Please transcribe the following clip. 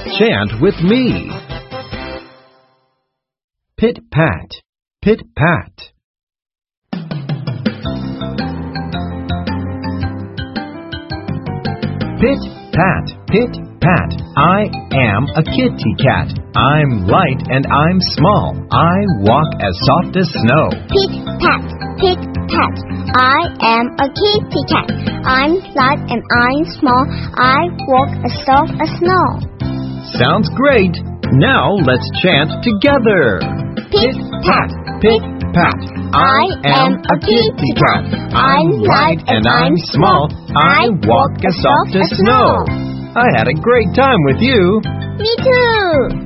Chant with me. Pit-pat, pit-pat. Pit-pat, pit-pat, I am a kitty cat. I'm light and I'm small. I walk as soft as snow. Pit-pat, pit-pat, I am a kitty cat. I'm light and I'm small. I walk as soft as snow. Sounds great. Now let's chant together. Pit-pat, pit-pat, I am a kitty cat. I'm light and I'm small. I walk as soft as snow. I had a great time with you. Me too.